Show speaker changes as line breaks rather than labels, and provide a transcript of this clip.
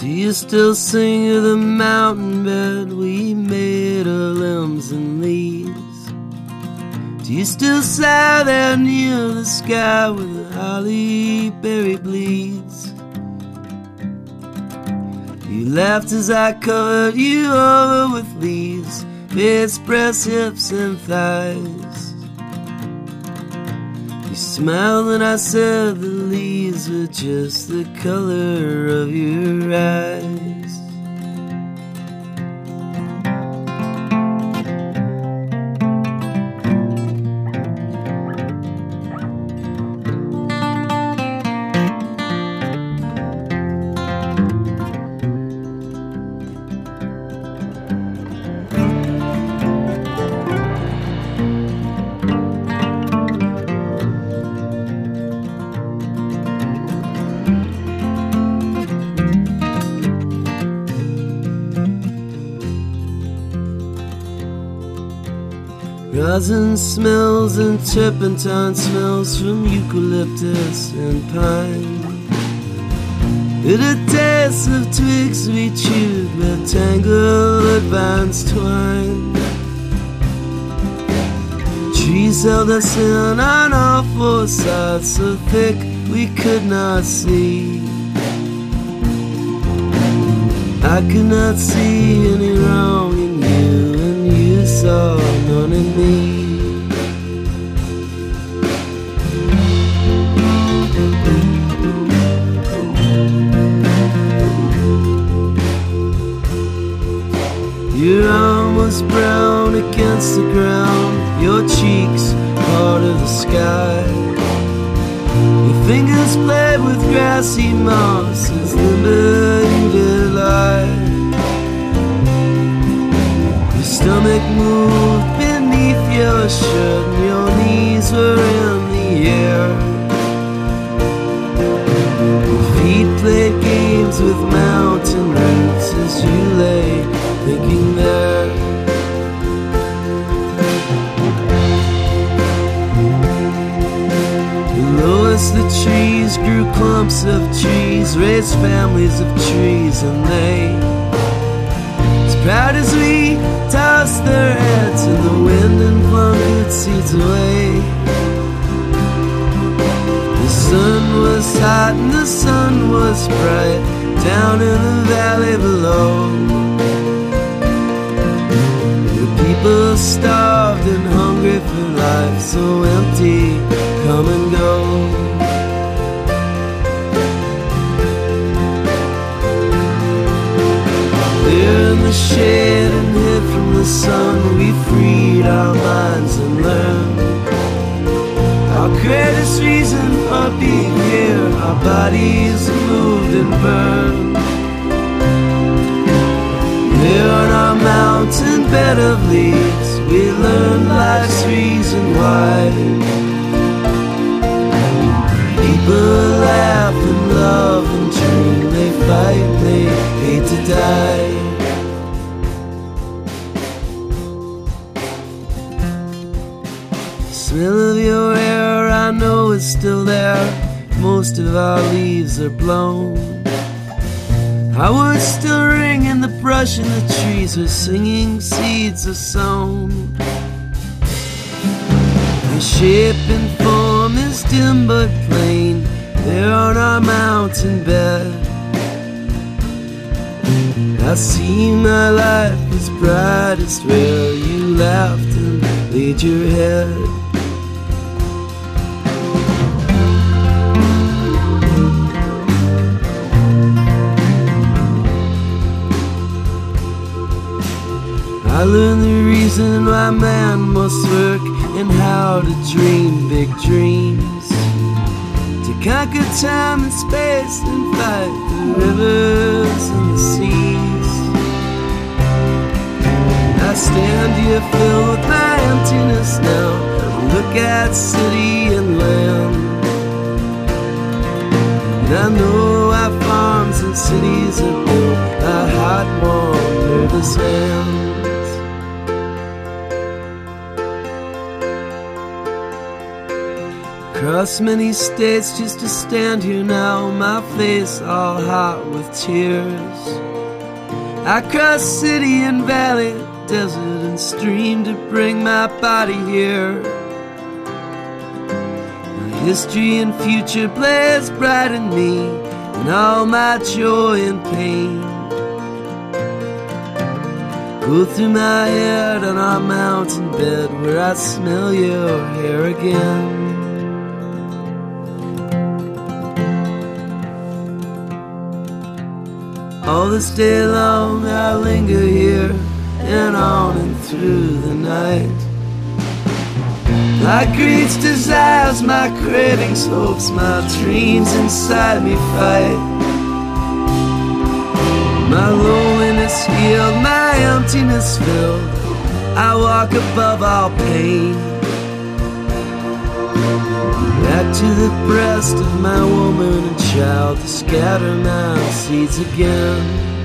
Do you still sing of the mountain bed we made of limbs and leaves? Do you still sigh there near the sky where the holly berry bleeds? You laughed as I covered you over with leaves, face, breasts, hips, and thighs. You smiled when I said the leaves were just the color of your eyes. Rosin smells and turpentine smells from eucalyptus and pine. Bitter taste of twigs we chewed where tangled vines twine. Trees held us in on all four sides, so thick we could not see. I could not see any wrong in you, and you saw none in me. Your arm was brown against the ground, your cheeks part of the sky. Your fingers played with grassy moss as limber you did lie. Your stomach moved beneath your shirt and your knees were in the air. Your feet played games with mountain roots as you lay thinking there. Below us the trees grew clumps of trees, raised families of trees, and they, as proud as we, tossed their heads in the wind and flung good seeds away. The sun was hot and the sun was bright down in the valley below. People starved and hungry for life, so empty, come and go. There in the shade and hid from the sun, we freed our minds and learned our greatest reason for being here. Our bodies moved and burned. There on our mountain bed of leaves, we learned life's reason why. People laugh and love and dream, they fight, they hate to die. The smell of your hair I know is still there, most of our leaves are blown. Our words still ring in the brush and the trees are singing, seeds are sown. Your shape and form is dim but plain there on our mountain bed. I see my life is brightest where you laughed and laid your head. I learned the reason why man must work and how to dream big dreams, to conquer time and space and fight the rivers and the seas. I stand here filled with my emptiness now and look at city and land. And I know our farms and cities are built by hot, warm, nervous hands. Across many states just to stand here now, my face all hot with tears. I cross city and valley, desert and stream to bring my body here. My history and future blaze bright in me, and all my joy and pain go through my head on our mountain bed, where I smell your hair again. All this day long I linger here, and on and through the night. My greeds, desires, my cravings, hopes, my dreams inside me fight. My loneliness healed, my emptiness filled, I walk above all pain. Back to the breast of my woman and child to scatter my seeds again.